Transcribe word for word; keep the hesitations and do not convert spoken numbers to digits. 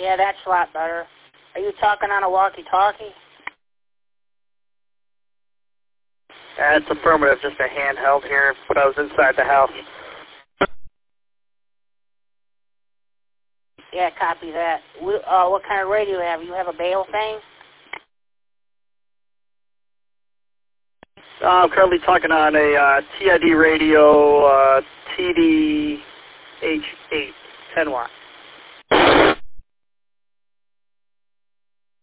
Yeah, that's a lot better. Are you talking on a walkie-talkie? That's affirmative, just a handheld here, but I was inside the house. Yeah, copy that. We, uh, what kind of radio do you have? You have a Bale thing? Uh, I'm currently talking on a uh, T I D radio, uh, T D H eight, ten watt.